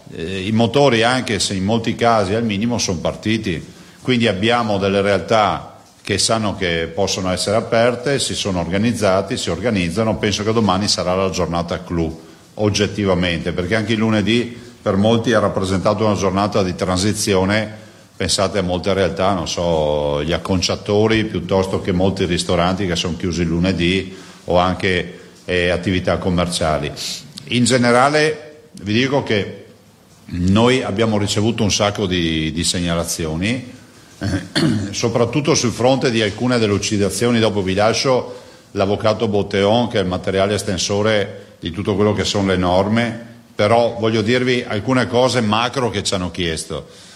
i motori, anche se in molti casi al minimo, sono partiti, quindi abbiamo delle realtà che sanno che possono essere aperte, si sono organizzati, si organizzano. Penso che domani sarà la giornata clou oggettivamente, perché anche il lunedì per molti ha rappresentato una giornata di transizione. Pensate a molte realtà, non so, gli acconciatori piuttosto che molti ristoranti che sono chiusi il lunedì, o anche attività commerciali. In generale vi dico che noi abbiamo ricevuto un sacco di segnalazioni, soprattutto sul fronte di alcune delle lucidazioni. Dopo vi lascio l'avvocato Botteon, che è il materiale estensore di tutto quello che sono le norme, però voglio dirvi alcune cose macro che ci hanno chiesto.